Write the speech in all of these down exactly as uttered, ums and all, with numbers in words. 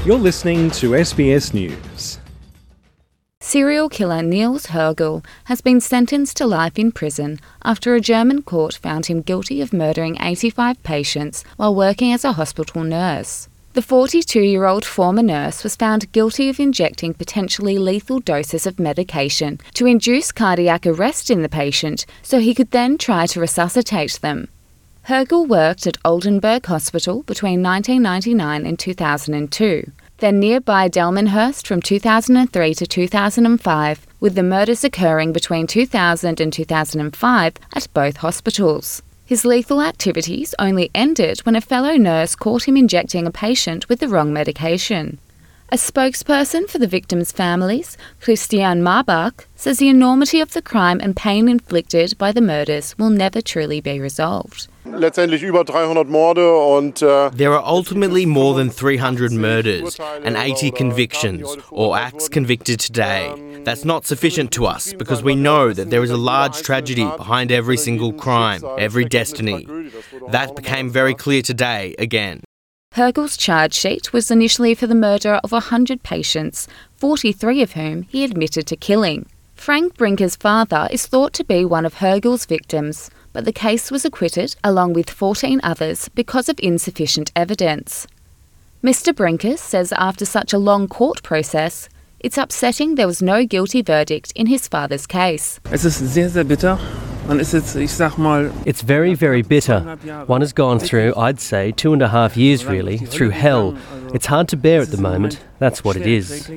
You're listening to S B S News. Serial killer Niels Hergel has been sentenced to life in prison after a German court found him guilty of murdering eighty-five patients while working as a hospital nurse. The forty-two-year-old former nurse was found guilty of injecting potentially lethal doses of medication to induce cardiac arrest in the patient so he could then try to resuscitate them. Hergel worked at Oldenburg Hospital between nineteen ninety-nine and two thousand two, then nearby Delmenhorst from two thousand three to two thousand five, with the murders occurring between two thousand and two thousand five at both hospitals. His lethal activities only ended when a fellow nurse caught him injecting a patient with the wrong medication. A spokesperson for the victims' families, Christian Marbach, says the enormity of the crime and pain inflicted by the murders will never truly be resolved. Letztendlich über dreihundert Morde und There are ultimately more than three hundred murders and eighty convictions or acts convicted today. That's not sufficient to us because we know that there is a large tragedy behind every single crime, every destiny. That became very clear today again. Hergel's charge sheet was initially for the murder of one hundred patients, forty-three of whom he admitted to killing. Frank Brinker's father is thought to be one of Hergel's victims, but the case was acquitted along with fourteen others because of insufficient evidence. Mister Brinker says after such a long court process, it's upsetting there was no guilty verdict in his father's case. Es ist sehr, sehr bitter. It's very, very bitter. One has gone through, I'd say, two and a half years really, through hell. It's hard to bear at the moment. That's what it is.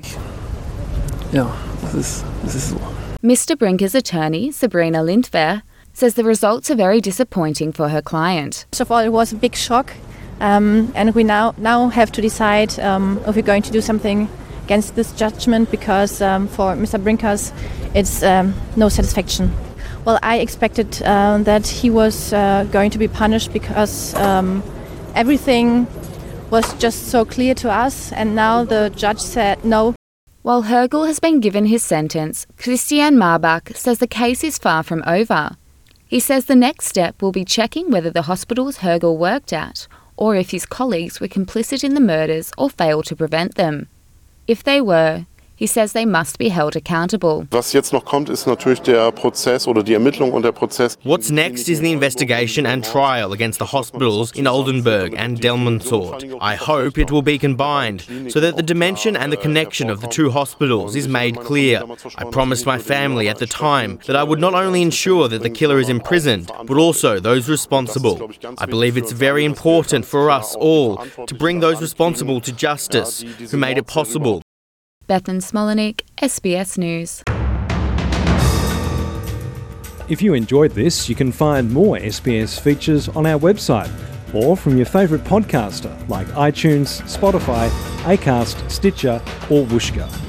Mister Brinker's attorney, Sabrina Lindwehr, says the results are very disappointing for her client. First of all, it was a big shock, um, and we now, now have to decide um, if we're going to do something against this judgment because um, for Mister Brinkers it's um, no satisfaction. Well, I expected uh, that he was uh, going to be punished because um, everything was just so clear to us, and now the judge said no. While Hergel has been given his sentence, Christian Marbach says the case is far from over. He says the next step will be checking whether the hospitals Hergel worked at or if his colleagues were complicit in the murders or failed to prevent them. If they were, he says they must be held accountable. Was jetzt noch kommt, ist natürlich der Prozess oder die Ermittlung und der Prozess. What's next is the investigation and trial against the hospitals in Oldenburg and Delmenhorst. I hope it will be combined so that the dimension and the connection of the two hospitals is made clear. I promised my family at the time that I would not only ensure that the killer is imprisoned, but also those responsible. I believe it's very important for us all to bring those responsible to justice who made it possible. Bethan Smolenic, S B S News. If you enjoyed this, you can find more S B S features on our website or from your favourite podcaster like iTunes, Spotify, Acast, Stitcher or Whooshkaa.